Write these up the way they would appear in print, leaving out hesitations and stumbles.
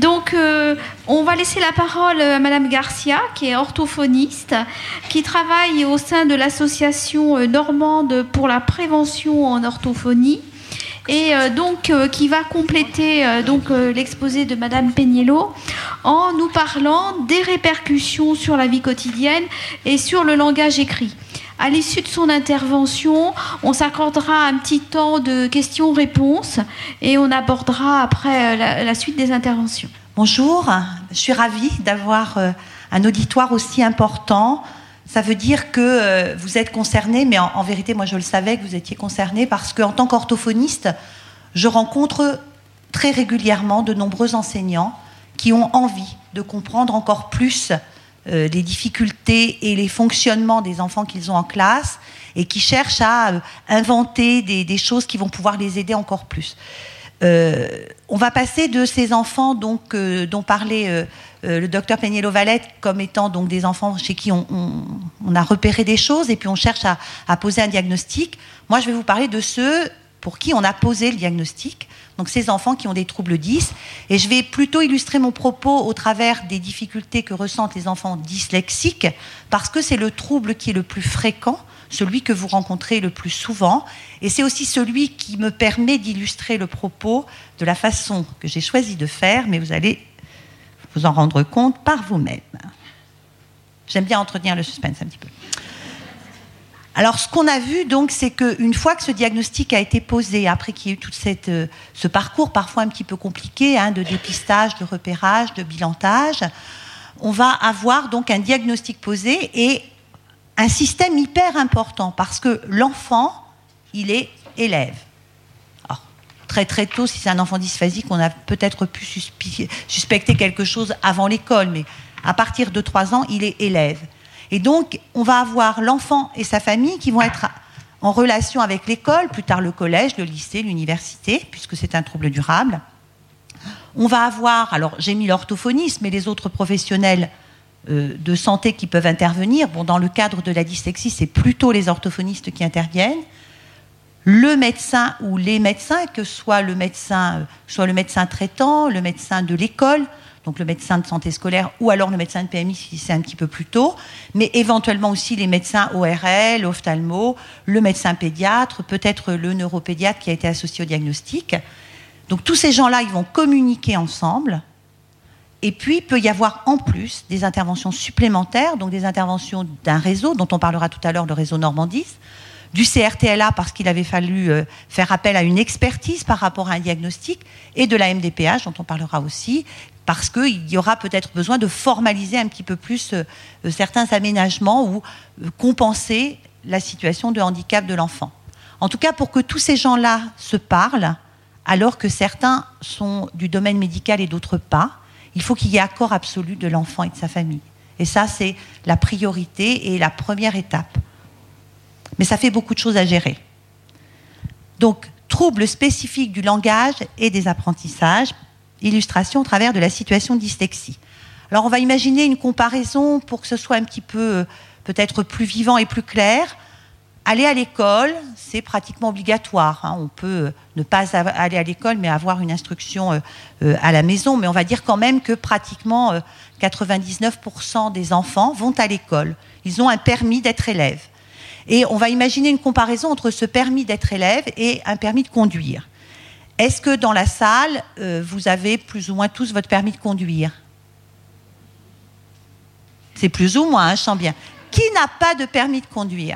Donc, on va laisser la parole à Madame Garcia, qui est orthophoniste, qui travaille au sein de l'association normande pour la prévention en orthophonie, et qui va compléter l'exposé de Madame Péniello en nous parlant des répercussions sur la vie quotidienne et sur le langage écrit. À l'issue de son intervention, on s'accordera un petit temps de questions-réponses et on abordera après la suite des interventions. Bonjour, je suis ravie d'avoir un auditoire aussi important. Ça veut dire que vous êtes concernés, mais en vérité, moi je le savais que vous étiez concernés parce qu'en tant qu'orthophoniste, je rencontre très régulièrement de nombreux enseignants qui ont envie de comprendre encore plus les difficultés et les fonctionnements des enfants qu'ils ont en classe et qui cherchent à inventer des choses qui vont pouvoir les aider encore plus. On va passer de ces enfants dont parlait le docteur Péniello-Valette comme étant donc des enfants chez qui on a repéré des choses et puis on cherche à poser un diagnostic. Moi, je vais vous parler de ceux pour qui on a posé le diagnostic, donc ces enfants qui ont des troubles 10. Et je vais plutôt illustrer mon propos au travers des difficultés que ressentent les enfants dyslexiques, parce que c'est le trouble qui est le plus fréquent, celui que vous rencontrez le plus souvent, et c'est aussi celui qui me permet d'illustrer le propos de la façon que j'ai choisi de faire, mais vous allez vous en rendre compte par vous-même. J'aime bien entretenir le suspense un petit peu. Alors, ce qu'on a vu, donc, c'est qu'une fois que ce diagnostic a été posé, après qu'il y ait eu tout ce parcours parfois un petit peu compliqué, de dépistage, de repérage, de bilantage, on va avoir donc un diagnostic posé et un système hyper important parce que l'enfant, il est élève. Alors, très très tôt, si c'est un enfant dysphasique, on a peut-être pu suspecter quelque chose avant l'école, mais à partir de 3 ans, il est élève. Et donc, on va avoir l'enfant et sa famille qui vont être en relation avec l'école, plus tard le collège, le lycée, l'université, puisque c'est un trouble durable. On va avoir, alors j'ai mis l'orthophoniste, mais les autres professionnels de santé qui peuvent intervenir. Bon, dans le cadre de la dyslexie, c'est plutôt les orthophonistes qui interviennent. Le médecin ou les médecins, que soit le médecin traitant, le médecin de l'école, donc le médecin de santé scolaire ou alors le médecin de PMI si c'est un petit peu plus tôt, mais éventuellement aussi les médecins ORL, ophtalmo, le médecin pédiatre, peut-être le neuropédiatre qui a été associé au diagnostic. Donc tous ces gens-là, ils vont communiquer ensemble. Et puis, il peut y avoir en plus des interventions supplémentaires, donc des interventions d'un réseau, dont on parlera tout à l'heure, le réseau Normandis, du CRTLA parce qu'il avait fallu faire appel à une expertise par rapport à un diagnostic, et de la MDPH, dont on parlera aussi, parce qu'il y aura peut-être besoin de formaliser un petit peu plus certains aménagements ou compenser la situation de handicap de l'enfant. En tout cas, pour que tous ces gens-là se parlent, alors que certains sont du domaine médical et d'autres pas, il faut qu'il y ait accord absolu de l'enfant et de sa famille. Et ça, c'est la priorité et la première étape. Mais ça fait beaucoup de choses à gérer. Donc, troubles spécifiques du langage et des apprentissages, illustration au travers de la situation de dyslexie. Alors, on va imaginer une comparaison pour que ce soit un petit peu, peut-être plus vivant et plus clair. Aller à l'école, c'est pratiquement obligatoire. On peut ne pas aller à l'école, mais avoir une instruction à la maison. Mais on va dire quand même que pratiquement 99% des enfants vont à l'école. Ils ont un permis d'être élève. Et on va imaginer une comparaison entre ce permis d'être élève et un permis de conduire. Est-ce que dans la salle, vous avez plus ou moins tous votre permis de conduire? C'est plus ou moins, je sens bien. Qui n'a pas de permis de conduire?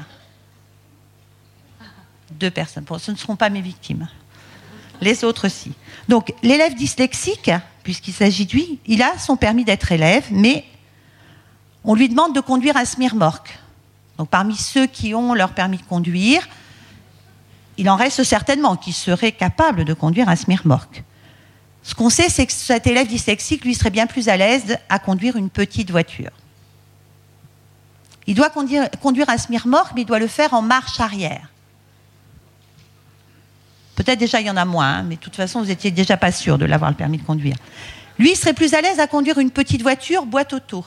2 personnes. Bon, ce ne seront pas mes victimes. Les autres, si. Donc, l'élève dyslexique, puisqu'il s'agit de lui, il a son permis d'être élève, mais on lui demande de conduire un semi-remorque. Donc, parmi ceux qui ont leur permis de conduire, il en reste certainement qui seraient capables de conduire un semi-remorque. Ce qu'on sait, c'est que cet élève dyslexique, lui, serait bien plus à l'aise à conduire une petite voiture. Il doit conduire un semi-remorque, mais il doit le faire en marche arrière. Peut-être déjà il y en a moins, mais de toute façon, vous n'étiez déjà pas sûr de l'avoir le permis de conduire. Lui, il serait plus à l'aise à conduire une petite voiture boîte auto.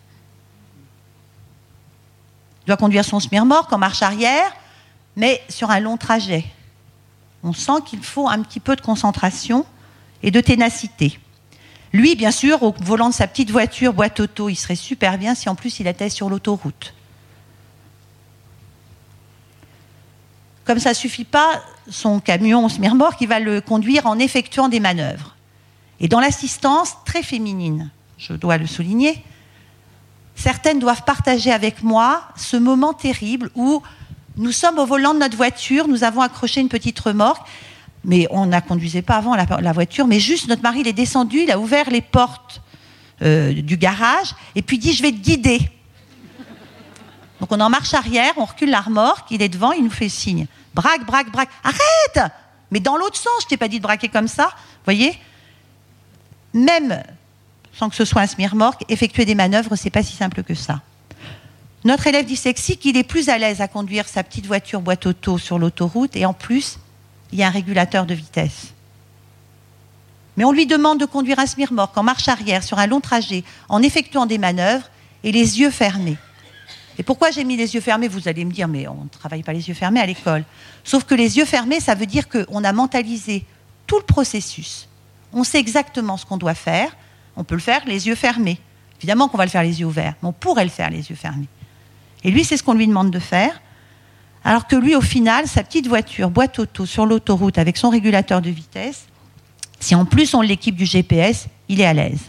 Il doit conduire son semi-remorque en marche arrière, mais sur un long trajet. On sent qu'il faut un petit peu de concentration et de ténacité. Lui, bien sûr, au volant de sa petite voiture, boîte auto, il serait super bien si en plus il était sur l'autoroute. Comme ça ne suffit pas, son camion semi-remorque, il va le conduire en effectuant des manœuvres. Et dans l'assistance très féminine, je dois le souligner, certaines doivent partager avec moi ce moment terrible où nous sommes au volant de notre voiture, nous avons accroché une petite remorque, mais on ne conduisait pas avant la voiture, mais juste notre mari il est descendu, il a ouvert les portes du garage et puis dit « je vais te guider ». Donc on est en marche arrière, on recule la remorque, il est devant, il nous fait signe. Braque, braque, braque. Arrête! Mais dans l'autre sens, je t'ai pas dit de braquer comme ça. Vous voyez? Même sans que ce soit un semi-remorque, effectuer des manœuvres, c'est pas si simple que ça. Notre élève dyslexique, il est plus à l'aise à conduire sa petite voiture boîte auto sur l'autoroute et en plus, il y a un régulateur de vitesse. Mais on lui demande de conduire un semi-remorque en marche arrière sur un long trajet, en effectuant des manœuvres et les yeux fermés. Et pourquoi j'ai mis les yeux fermés? Vous allez me dire, mais on ne travaille pas les yeux fermés à l'école. Sauf que les yeux fermés, ça veut dire qu'on a mentalisé tout le processus. On sait exactement ce qu'on doit faire. On peut le faire les yeux fermés. Évidemment qu'on va le faire les yeux ouverts, mais on pourrait le faire les yeux fermés. Et lui, c'est ce qu'on lui demande de faire. Alors que lui, au final, sa petite voiture, boîte auto, sur l'autoroute, avec son régulateur de vitesse, si en plus on l'équipe du GPS, il est à l'aise.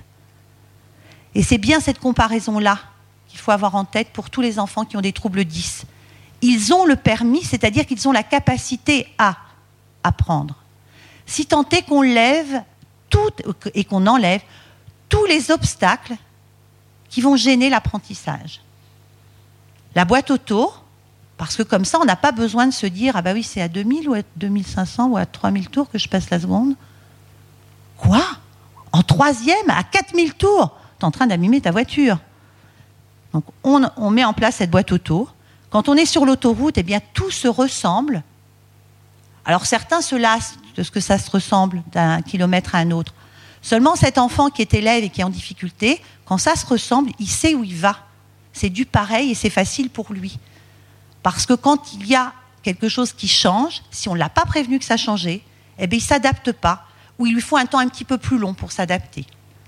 Et c'est bien cette comparaison-là qu'il faut avoir en tête pour tous les enfants qui ont des troubles 10. Ils ont le permis, c'est-à-dire qu'ils ont la capacité à apprendre. Si tant est qu'on lève et qu'on enlève tous les obstacles qui vont gêner l'apprentissage. La boîte auto, parce que comme ça, on n'a pas besoin de se dire « Ah bah oui, c'est à 2000 ou à 2500 ou à 3000 tours que je passe la seconde. » Quoi? En troisième, à 4000 tours? Tu es en train d'abîmer ta voiture. Donc, on met en place cette boîte auto. Quand on est sur l'autoroute, eh bien, tout se ressemble. Alors, certains se lassent de ce que ça se ressemble d'un kilomètre à un autre. Seulement, cet enfant qui est élève et qui est en difficulté, quand ça se ressemble, il sait où il va. C'est du pareil et c'est facile pour lui. Parce que quand il y a quelque chose qui change, si on ne l'a pas prévenu que ça changeait, eh bien, il ne s'adapte pas, ou il lui faut un temps un petit peu plus long pour s'adapter.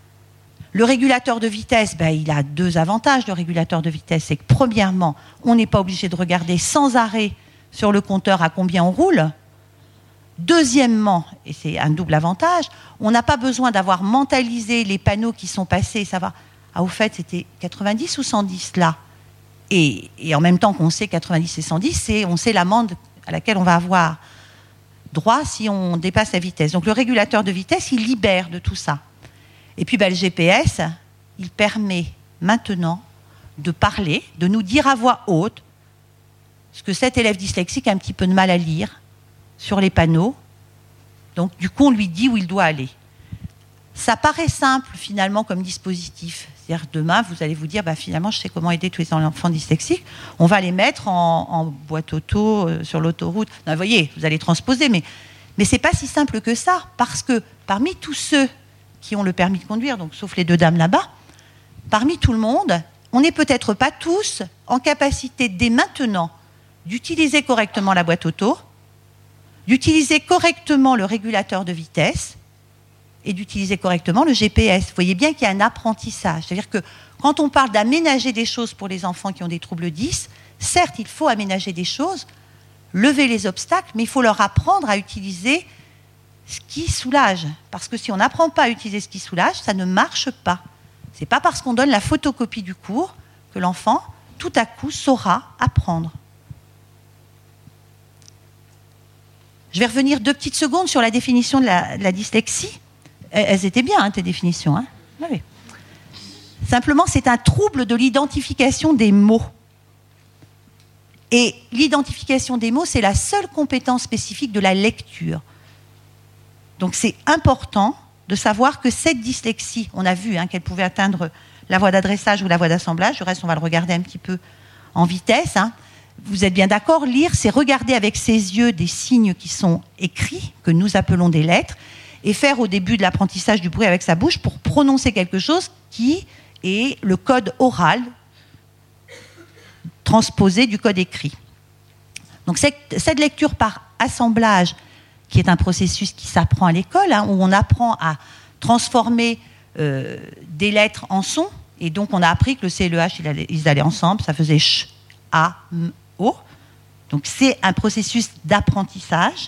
Le régulateur de vitesse, il a deux avantages, le régulateur de vitesse. C'est que premièrement, on n'est pas obligé de regarder sans arrêt sur le compteur à combien on roule. Deuxièmement, et c'est un double avantage, on n'a pas besoin d'avoir mentalisé les panneaux qui sont passés, savoir, au fait, c'était 90 ou 110 là. Et en même temps qu'on sait 90 et 110, on sait l'amende à laquelle on va avoir droit si on dépasse la vitesse. Donc le régulateur de vitesse, il libère de tout ça. Et puis le GPS, il permet maintenant de parler, de nous dire à voix haute ce que cet élève dyslexique a un petit peu de mal à lire sur les panneaux. Donc du coup, on lui dit où il doit aller. Ça paraît simple finalement comme dispositif. C'est-à-dire demain, vous allez vous dire, finalement, je sais comment aider tous les enfants dyslexiques. On va les mettre en boîte auto sur l'autoroute. Non, vous voyez, vous allez transposer, mais c'est pas si simple que ça, parce que parmi tous ceux qui ont le permis de conduire, donc sauf les deux dames là-bas, parmi tout le monde, on n'est peut-être pas tous en capacité dès maintenant d'utiliser correctement la boîte auto, d'utiliser correctement le régulateur de vitesse et d'utiliser correctement le GPS. Vous voyez bien qu'il y a un apprentissage. C'est-à-dire que quand on parle d'aménager des choses pour les enfants qui ont des troubles 10, certes, il faut aménager des choses, lever les obstacles, mais il faut leur apprendre à utiliser ce qui soulage. Parce que si on n'apprend pas à utiliser ce qui soulage, ça ne marche pas. Ce n'est pas parce qu'on donne la photocopie du cours que l'enfant, tout à coup, saura apprendre. Je vais revenir 2 petites secondes sur la définition de la dyslexie. Elles étaient bien, tes définitions. Hein, oui. Simplement, c'est un trouble de l'identification des mots. Et l'identification des mots, c'est la seule compétence spécifique de la lecture. Donc c'est important de savoir que cette dyslexie, on a vu qu'elle pouvait atteindre la voie d'adressage ou la voie d'assemblage, le reste on va le regarder un petit peu en vitesse. Vous êtes bien d'accord, lire, c'est regarder avec ses yeux des signes qui sont écrits, que nous appelons des lettres, et faire au début de l'apprentissage du bruit avec sa bouche pour prononcer quelque chose qui est le code oral transposé du code écrit. Donc cette lecture par assemblage, qui est un processus qui s'apprend à l'école, où on apprend à transformer des lettres en son. Et donc, on a appris que le C et le H, ils allaient ensemble. Ça faisait ch, a, m, o. Donc, c'est un processus d'apprentissage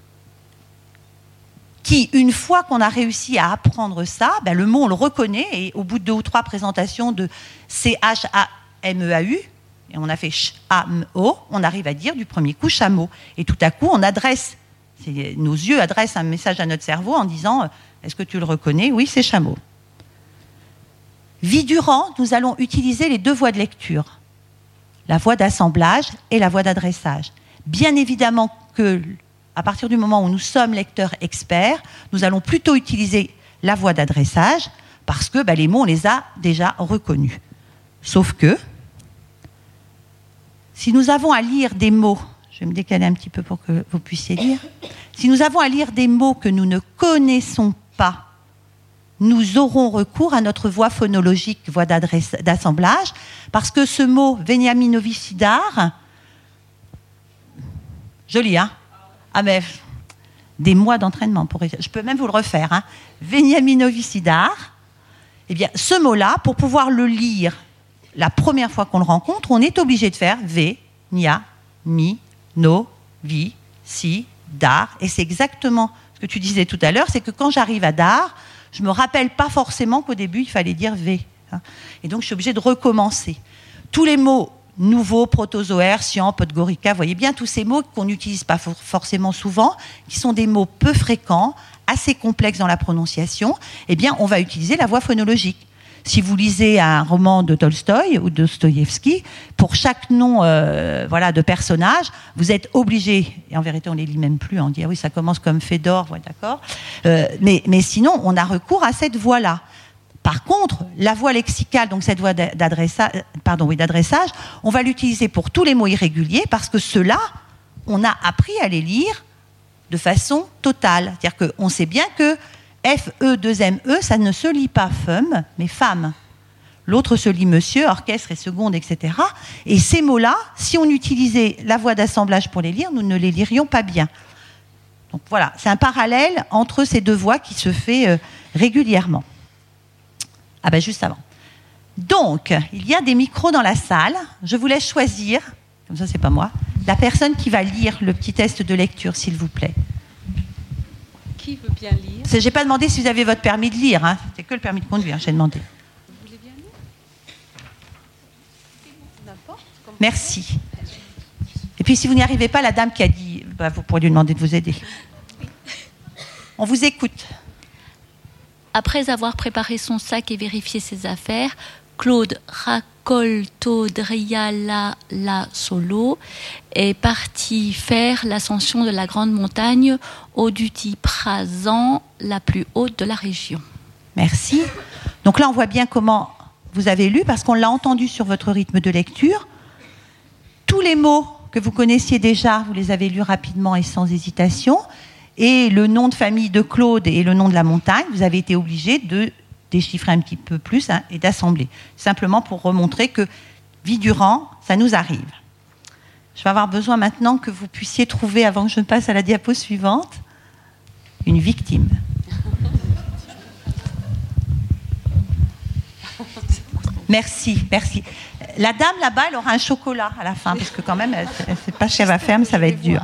qui, une fois qu'on a réussi à apprendre ça, ben, le mot, on le reconnaît. Et au bout de 2 ou 3 présentations de C, H, A, M, E, A, U, et on a fait ch, a, m, o, on arrive à dire du premier coup chameau. Et tout à coup, on adresse, nos yeux adressent un message à notre cerveau en disant est-ce que tu le reconnais? Oui, c'est chameau. Vie durant, nous allons utiliser les 2 voies de lecture, la voie d'assemblage et la voie d'adressage. Bien évidemment que, à partir du moment où nous sommes lecteurs experts, nous allons plutôt utiliser la voie d'adressage parce que les mots, on les a déjà reconnus. Sauf que, si nous avons à lire des mots, je vais me décaler un petit peu pour que vous puissiez lire, si nous avons à lire des mots que nous ne connaissons pas, nous aurons recours à notre voie phonologique, voie d'assemblage, parce que ce mot Veniaminovicidar, joli, hein? Ah mais, des mois d'entraînement, je peux même vous le refaire, hein? Veniaminovicidar, eh bien, ce mot-là, pour pouvoir le lire la première fois qu'on le rencontre, on est obligé de faire V, Nia, Mi, No, Vi, Si, Dar, et c'est exactement ce que tu disais tout à l'heure, c'est que quand j'arrive à Dar, je ne me rappelle pas forcément qu'au début, il fallait dire V. Et donc, je suis obligée de recommencer. Tous les mots nouveaux, protozoaires, scients, podgorica, vous voyez bien tous ces mots qu'on n'utilise pas forcément souvent, qui sont des mots peu fréquents, assez complexes dans la prononciation, eh bien, on va utiliser la voie phonologique. Si vous lisez un roman de Tolstoï ou de Dostoïevski, pour chaque nom de personnage, vous êtes obligé, et en vérité on ne les lit même plus, on dit ah oui ça commence comme Fédor, ouais, d'accord, mais sinon on a recours à cette voie-là. Par contre, la voie lexicale, donc cette voie d'adressage, on va l'utiliser pour tous les mots irréguliers parce que ceux-là, on a appris à les lire de façon totale. C'est-à-dire qu'on sait bien que F-E-2-M-E, ça ne se lit pas femme, mais femme. L'autre se lit monsieur, orchestre et seconde, etc. Et ces mots-là, si on utilisait la voie d'assemblage pour les lire, nous ne les lirions pas bien. Donc voilà, c'est un parallèle entre ces 2 voies qui se fait régulièrement. Ah ben juste avant. Donc, il y a des micros dans la salle. Je vous laisse choisir, comme ça c'est pas moi, la personne qui va lire le petit test de lecture, s'il vous plaît. Qui veut bien lire? J'ai pas demandé si vous avez votre permis de lire, hein. C'est que le permis de conduire, j'ai demandé. Vous voulez bien lire? N'importe. Merci. Et puis si vous n'y arrivez pas, la dame qui a dit, vous pourrez lui demander de vous aider. On vous écoute. Après avoir préparé son sac et vérifié ses affaires, Claude Racoltodriala la Solo est parti faire l'ascension de la grande montagne Odutiprasan, la plus haute de la région. Merci. Donc là, on voit bien comment vous avez lu, parce qu'on l'a entendu sur votre rythme de lecture. Tous les mots que vous connaissiez déjà, vous les avez lus rapidement et sans hésitation. Et le nom de famille de Claude et le nom de la montagne, vous avez été obligé de déchiffrer un petit peu plus et d'assembler. Simplement pour remontrer que, vie durant, ça nous arrive. Je vais avoir besoin maintenant que vous puissiez trouver, avant que je ne passe à la diapo suivante, une victime. Merci, merci. La dame là-bas, elle aura un chocolat à la fin, parce que quand même, elle ne sait pas ce qu'elle va faire, mais ça va être dur.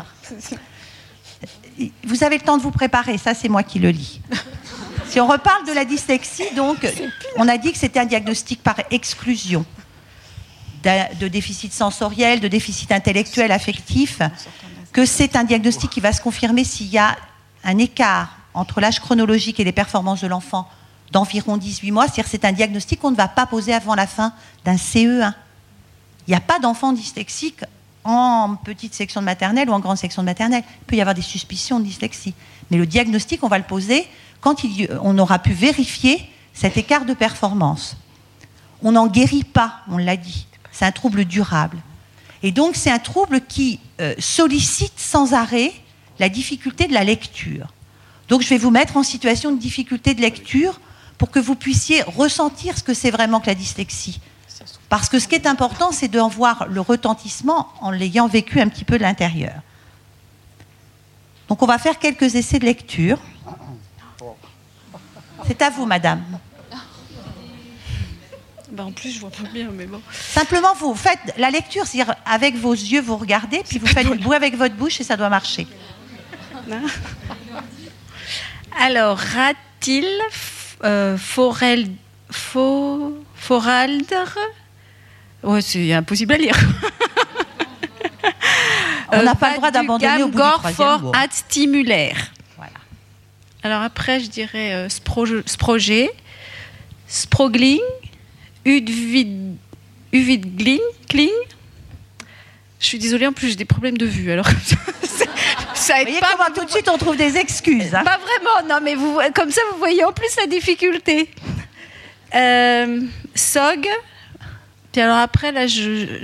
Vous avez le temps de vous préparer, ça c'est moi qui le lis. Si on reparle de la dyslexie, donc, on a dit que c'était un diagnostic par exclusion de déficit sensoriel, de déficit intellectuel, affectif, que c'est un diagnostic qui va se confirmer s'il y a un écart entre l'âge chronologique et les performances de l'enfant d'environ 18 mois. C'est-à-dire que c'est un diagnostic qu'on ne va pas poser avant la fin d'un CE1. Il n'y a pas d'enfant dyslexique en petite section de maternelle ou en grande section de maternelle. Il peut y avoir des suspicions de dyslexie. Mais le diagnostic, on va le poser quand on aura pu vérifier cet écart de performance. On n'en guérit pas, on l'a dit. C'est un trouble durable. Et donc, c'est un trouble qui sollicite sans arrêt la difficulté de la lecture. Donc, je vais vous mettre en situation de difficulté de lecture pour que vous puissiez ressentir ce que c'est vraiment que la dyslexie. Parce que ce qui est important, c'est d'en voir le retentissement en l'ayant vécu un petit peu de l'intérieur. Donc, on va faire quelques essais de lecture. C'est à vous, madame. Bah, en plus, je vois pas bien, mais bon. Simplement, vous faites la lecture, c'est-à-dire avec vos yeux, vous regardez, puis vous faites du bruit avec votre bouche et ça doit marcher. Alors, Ratil, Foraldre. Ouais, c'est impossible à lire. On n'a pas le droit d'abandonner au bout du troisième mot. ad stimulaire. Voilà. Alors après, je dirais Sproget, Sprogling, Udvidgling. Je suis désolée, en plus j'ai des problèmes de vue, alors ça Vous aide voyez pas. comment tout de suite on trouve des excuses. Hein. Pas vraiment, non, mais comme ça vous voyez en plus la difficulté. Sog. Puis alors après, là,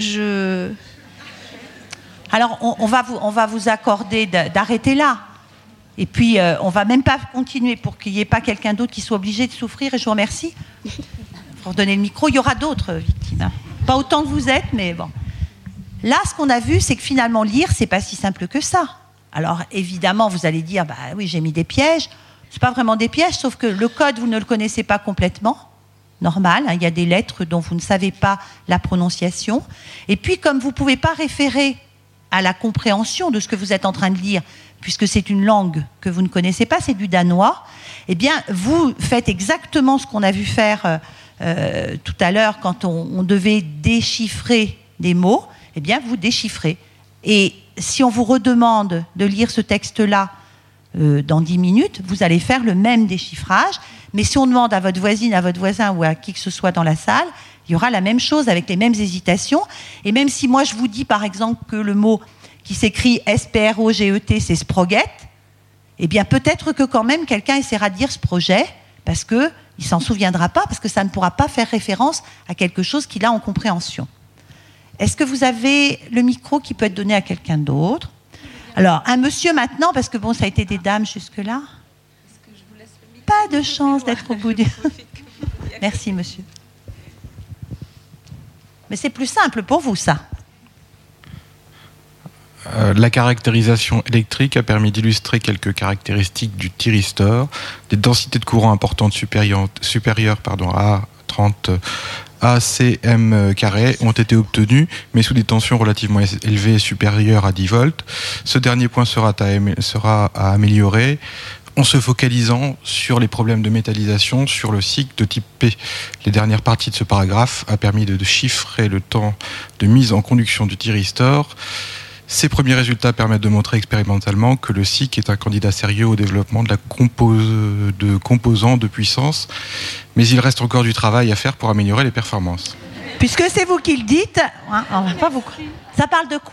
Alors on va vous accorder d'arrêter là. Et puis on va même pas continuer pour qu'il n'y ait pas quelqu'un d'autre qui soit obligé de souffrir. Et je vous remercie pour donner le micro. Il y aura d'autres victimes. Hein. Pas autant que vous êtes, mais bon. Là, ce qu'on a vu, c'est que finalement lire, c'est pas si simple que ça. Alors évidemment, vous allez dire, bah oui, j'ai mis des pièges. C'est pas vraiment des pièges, sauf que le code, vous ne le connaissez pas complètement. Normal, hein, il y a des lettres dont vous ne savez pas la prononciation. Et puis, comme vous ne pouvez pas référer à la compréhension de ce que vous êtes en train de lire, puisque c'est une langue que vous ne connaissez pas, c'est du danois, eh bien, vous faites exactement ce qu'on a vu faire tout à l'heure quand on devait déchiffrer des mots, eh bien, vous déchiffrez. Et si on vous redemande de lire ce texte-là dans 10 minutes, vous allez faire le même déchiffrage. Mais si on demande à votre voisine, à votre voisin ou à qui que ce soit dans la salle, il y aura la même chose avec les mêmes hésitations. Et même si moi je vous dis par exemple que le mot qui s'écrit S-P-R-O-G-E-T, c'est sproget, eh bien peut-être que quand même quelqu'un essaiera de dire sproget, parce qu'il ne s'en souviendra pas, parce que ça ne pourra pas faire référence à quelque chose qu'il a en compréhension. Est-ce que vous avez le micro qui peut être donné à quelqu'un d'autre ? Alors, un monsieur maintenant, parce que bon, ça a été des dames jusque-là. Pas de chance d'être au bout du... Merci, monsieur. Mais c'est plus simple pour vous, ça. La caractérisation électrique a permis d'illustrer quelques caractéristiques du thyristor. Des densités de courant importantes supérieures à 30 ACM carré ont été obtenues, mais sous des tensions relativement élevées supérieures à 10 volts. Ce dernier point sera à améliorer en se focalisant sur les problèmes de métallisation sur le cycle de type P. Les dernières parties de ce paragraphe a permis de chiffrer le temps de mise en conduction du thyristor. Ces premiers résultats permettent de montrer expérimentalement que le SiC est un candidat sérieux au développement de composants de puissance, mais il reste encore du travail à faire pour améliorer les performances. Puisque c'est vous qui le dites, hein, pas vous. Ça parle de quoi ?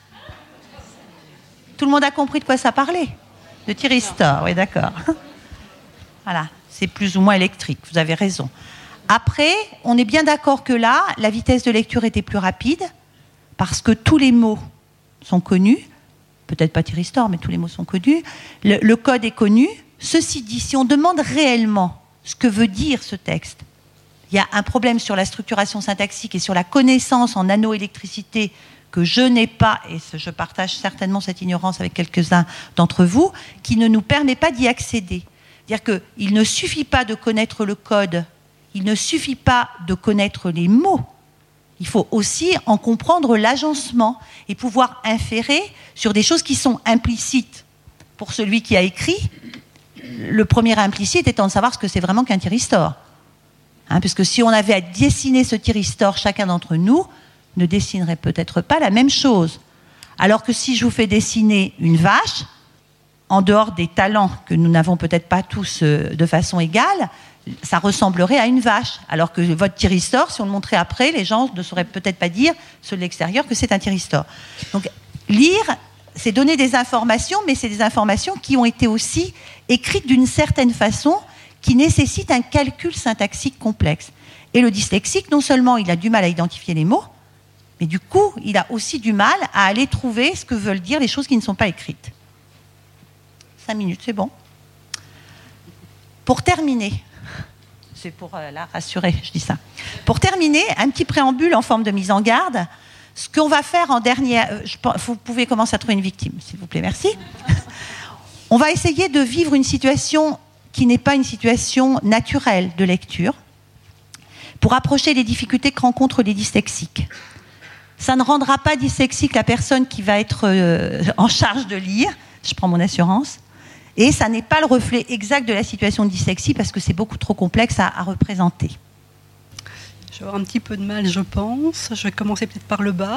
Tout le monde a compris de quoi ça parlait ? De thyristor, oui, d'accord. Voilà, c'est plus ou moins électrique, vous avez raison. Après, on est bien d'accord que là, la vitesse de lecture était plus rapide, parce que tous les mots sont connus, peut-être pas thyristor, mais tous les mots sont connus, le code est connu. Ceci dit, si on demande réellement ce que veut dire ce texte, il y a un problème sur la structuration syntaxique et sur la connaissance en nanoélectricité que je n'ai pas, et je partage certainement cette ignorance avec quelques-uns d'entre vous, qui ne nous permet pas d'y accéder. C'est-à-dire qu'il ne suffit pas de connaître le code, il ne suffit pas de connaître les mots, il faut aussi en comprendre l'agencement et pouvoir inférer sur des choses qui sont implicites. Pour celui qui a écrit, le premier implicite étant de savoir ce que c'est vraiment qu'un thyristor. Puisque si on avait à dessiner ce thyristor, chacun d'entre nous ne dessinerait peut-être pas la même chose. Alors que si je vous fais dessiner une vache, en dehors des talents que nous n'avons peut-être pas tous de façon égale, ça ressemblerait à une vache. Alors que votre thyristor, si on le montrait après, les gens ne sauraient peut-être pas dire, ceux de l'extérieur, que c'est un thyristor. Donc, lire, c'est donner des informations, mais c'est des informations qui ont été aussi écrites d'une certaine façon, qui nécessitent un calcul syntaxique complexe. Et le dyslexique, non seulement il a du mal à identifier les mots, mais du coup, il a aussi du mal à aller trouver ce que veulent dire les choses qui ne sont pas écrites. 5 minutes, c'est bon. Pour terminer, c'est pour la rassurer, je dis ça. Pour terminer, un petit préambule en forme de mise en garde. Ce qu'on va faire en dernière... vous pouvez commencer à trouver une victime, s'il vous plaît, merci. On va essayer de vivre une situation qui n'est pas une situation naturelle de lecture. pour approcher les difficultés que rencontrent les dyslexiques. Ça ne rendra pas dyslexique la personne qui va être en charge de lire, je prends mon assurance, et ça n'est pas le reflet exact de la situation de dyslexie parce que c'est beaucoup trop complexe à représenter. Je vais avoir un petit peu de mal, je pense. Je vais commencer peut-être par le bas.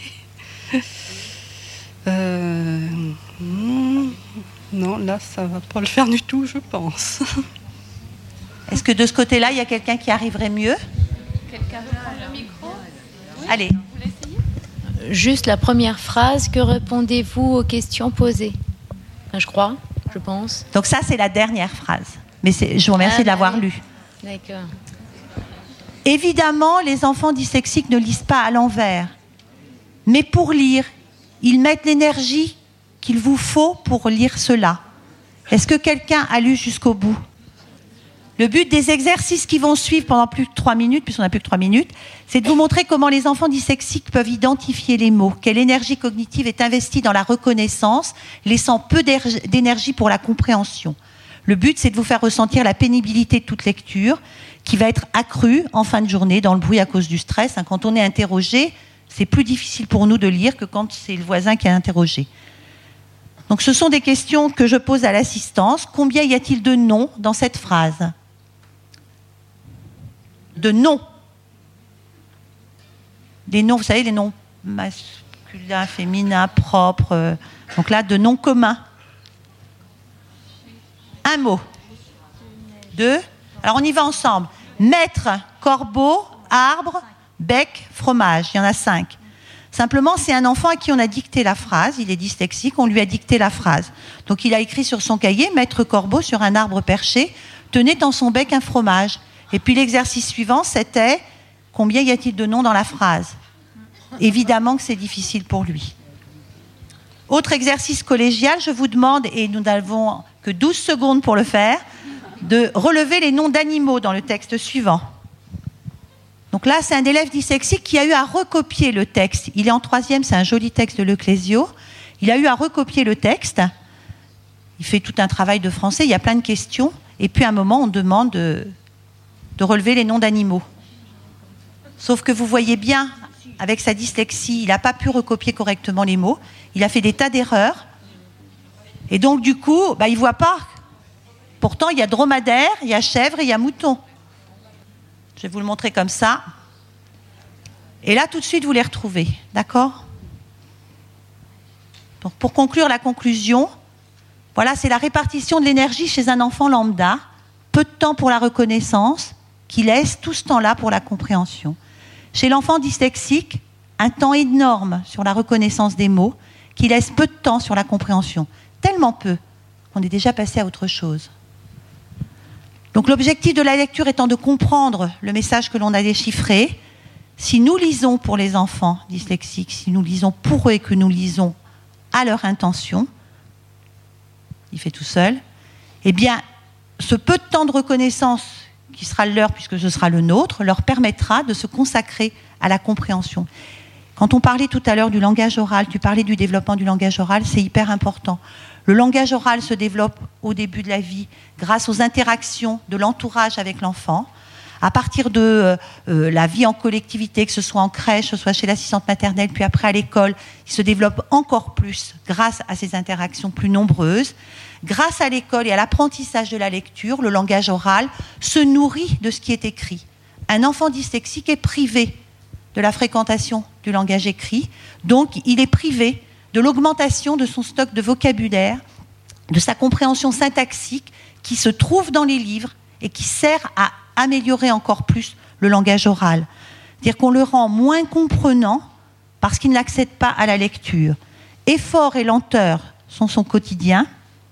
Non, là, ça ne va pas le faire du tout, je pense. Est-ce que de ce côté-là, il y a quelqu'un qui arriverait mieux ? Quelqu'un veut prendre le micro ? Allez. Juste la première phrase, que répondez-vous aux questions posées ? Je crois, je pense. Donc ça, c'est la dernière phrase. Mais je vous remercie de l'avoir lue. D'accord. Évidemment, les enfants dyslexiques ne lisent pas à l'envers. Mais pour lire, ils mettent l'énergie qu'il vous faut pour lire cela. Est-ce que quelqu'un a lu jusqu'au bout ? Le but des exercices qui vont suivre pendant plus de 3 minutes, puisqu'on n'a plus que 3 minutes, c'est de vous montrer comment les enfants dyslexiques peuvent identifier les mots, quelle énergie cognitive est investie dans la reconnaissance, laissant peu d'énergie pour la compréhension. Le but, c'est de vous faire ressentir la pénibilité de toute lecture, qui va être accrue en fin de journée dans le bruit à cause du stress. Quand on est interrogé, c'est plus difficile pour nous de lire que quand c'est le voisin qui est interrogé. Donc ce sont des questions que je pose à l'assistance. Combien y a-t-il de noms dans cette phrase ? De noms. Des noms, vous savez, les noms masculins, féminins, propres. Donc là, de noms communs. Un mot. 2. Alors on y va ensemble. Maître, corbeau, arbre, bec, fromage. Il y en a 5. Simplement, c'est un enfant à qui on a dicté la phrase. Il est dyslexique, on lui a dicté la phrase. Donc il a écrit sur son cahier, Maître corbeau sur un arbre perché, tenait dans son bec un fromage. Et puis l'exercice suivant, c'était combien y a-t-il de noms dans la phrase ? Évidemment que c'est difficile pour lui. Autre exercice collégial, je vous demande, et nous n'avons que 12 secondes pour le faire, de relever les noms d'animaux dans le texte suivant. Donc là, c'est un élève dyslexique qui a eu à recopier le texte. Il est en 3e, c'est un joli texte de Leclésio. Il a eu à recopier le texte. Il fait tout un travail de français, il y a plein de questions. Et puis à un moment, on demande de relever les noms d'animaux. Sauf que vous voyez bien, avec sa dyslexie, il n'a pas pu recopier correctement les mots. Il a fait des tas d'erreurs. Et donc, du coup, il ne voit pas. Pourtant, il y a dromadaire, il y a chèvre et il y a mouton. Je vais vous le montrer comme ça. Et là, tout de suite, vous les retrouvez. D'accord ? Donc, pour conclure la conclusion, voilà, c'est la répartition de l'énergie chez un enfant lambda. Peu de temps pour la reconnaissance, qui laisse tout ce temps-là pour la compréhension. Chez l'enfant dyslexique, un temps énorme sur la reconnaissance des mots, qui laisse peu de temps sur la compréhension. Tellement peu qu'on est déjà passé à autre chose. Donc l'objectif de la lecture étant de comprendre le message que l'on a déchiffré, si nous lisons pour les enfants dyslexiques, si nous lisons pour eux et que nous lisons à leur intention, il fait tout seul, eh bien, ce peu de temps de reconnaissance qui sera le leur, puisque ce sera le nôtre, leur permettra de se consacrer à la compréhension. Quand on parlait tout à l'heure du langage oral, tu parlais du développement du langage oral, c'est hyper important. Le langage oral se développe au début de la vie grâce aux interactions de l'entourage avec l'enfant. À partir de la vie en collectivité, que ce soit en crèche, que ce soit chez l'assistante maternelle, puis après à l'école, il se développe encore plus grâce à ces interactions plus nombreuses. Grâce à l'école et à l'apprentissage de la lecture, le langage oral se nourrit de ce qui est écrit. Un enfant dyslexique est privé de la fréquentation du langage écrit, donc il est privé de l'augmentation de son stock de vocabulaire, de sa compréhension syntaxique qui se trouve dans les livres et qui sert à améliorer encore plus le langage oral. C'est-à-dire qu'on le rend moins comprenant parce qu'il n'accède pas à la lecture. Effort et lenteur sont son quotidien.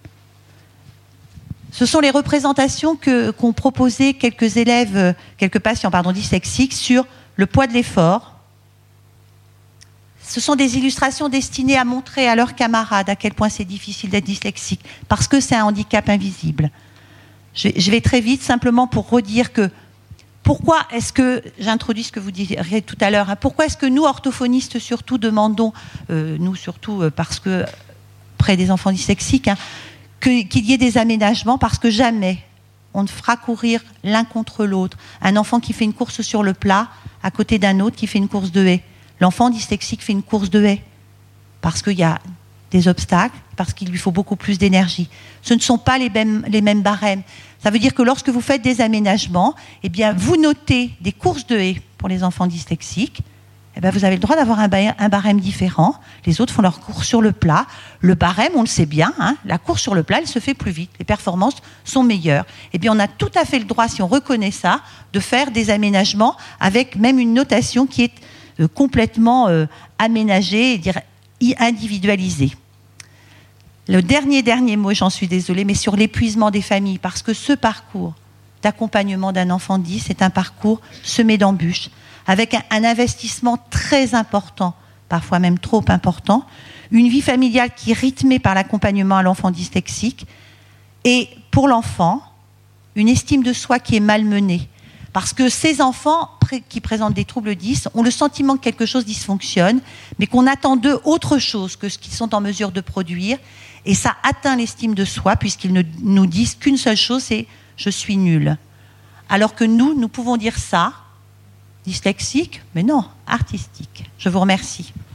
Ce sont les représentations qu'ont proposées quelques patients dyslexiques sur le poids de l'effort. Ce sont des illustrations destinées à montrer à leurs camarades à quel point c'est difficile d'être dyslexique, parce que c'est un handicap invisible. Je vais très vite, simplement pour redire que pourquoi est-ce que, j'introduis ce que vous direz tout à l'heure, pourquoi est-ce que nous, orthophonistes surtout, demandons, parce que près des enfants dyslexiques, qu'il y ait des aménagements, parce que jamais on fera courir l'un contre l'autre. Un enfant qui fait une course sur le plat à côté d'un autre qui fait une course de haie. L'enfant dyslexique fait une course de haie parce qu'il y a des obstacles, parce qu'il lui faut beaucoup plus d'énergie. Ce ne sont pas les mêmes barèmes. Ça veut dire que lorsque vous faites des aménagements, eh bien, vous notez des courses de haie pour les enfants dyslexiques, eh bien, vous avez le droit d'avoir un barème différent. Les autres font leur course sur le plat. Le barème, on le sait bien, hein, la course sur le plat, elle se fait plus vite. Les performances sont meilleures. Eh bien, on a tout à fait le droit, si on reconnaît ça, de faire des aménagements avec même une notation qui est complètement aménagée et individualisée. Le dernier mot, j'en suis désolée, mais sur l'épuisement des familles, parce que ce parcours d'accompagnement d'un enfant 10 est un parcours semé d'embûches, avec un investissement très important, parfois même trop important, une vie familiale qui est rythmée par l'accompagnement à l'enfant dyslexique, et pour l'enfant, une estime de soi qui est malmenée. Parce que ces enfants qui présentent des troubles 10 ont le sentiment que quelque chose dysfonctionne, mais qu'on attend d'eux autre chose que ce qu'ils sont en mesure de produire, et ça atteint l'estime de soi, puisqu'ils ne nous disent qu'une seule chose, c'est « je suis nul ». Alors que nous pouvons dire ça, dyslexique, mais non, artistique. Je vous remercie.